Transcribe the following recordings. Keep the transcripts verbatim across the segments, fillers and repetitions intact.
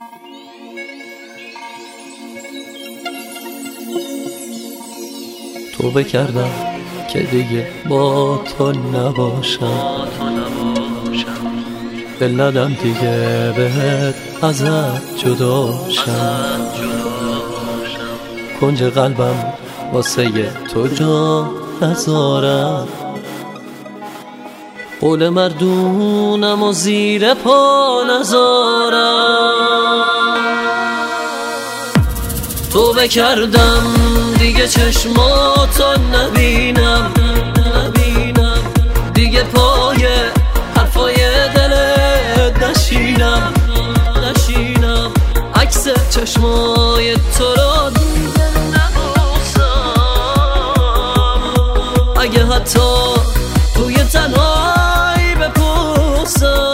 توبه کردم که دیگه با تو نباشم، دل ندم دیگه بهت ازت جداشم. کنج قلبم واسه تو جا نذارم، قول مردونم و زیر پا نذارم. توبه کردم دیگه چشماتو نبینم، نبینم دیگه پای حرفای دلت نشینم، نشینم عکس چشمای تو رو دیگه نبوسم، اگه حتی توی تنهایی بپوسم.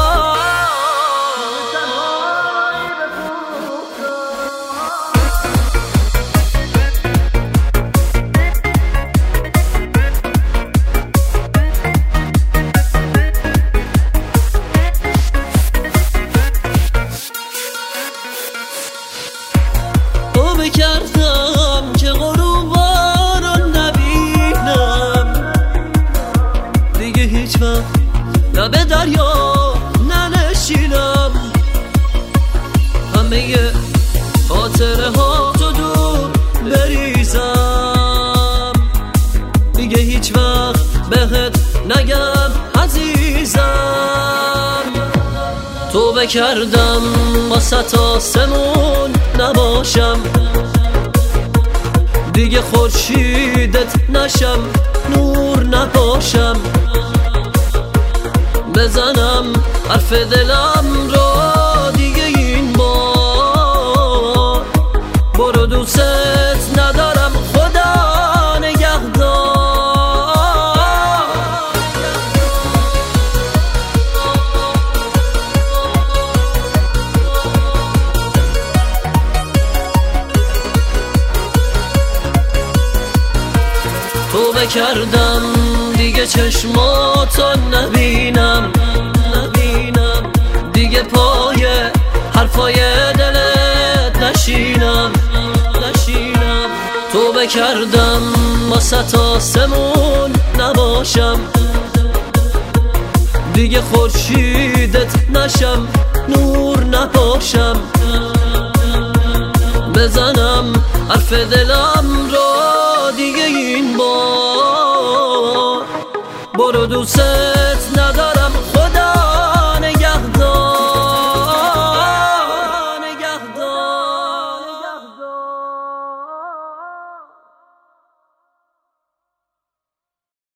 توبه کردم که غروبا رو نبینم، دیگه هیچ وقت لب دریا ننشینم، همه خاطره ها تو دور بریزم، دیگه هیچ وقت بهت نگم عزیزم. توبه کردم واسه آسمون نباشم، دیگه خورشیدت نشم، نور نباشم، بزنم حرف دلم رو دیگه این بار. برو دوست ندارم خدا نگهدار. توبه کردم دیگه چشماتو نبینم، نبینم دیگه پای حرفای دلت نشینم، نشینم توبه کردم واسه آسمون نباشم، دیگه خورشیدت نشم، نور نباشم، بزنم حرف دلم رو دیگه این بار. برو دوست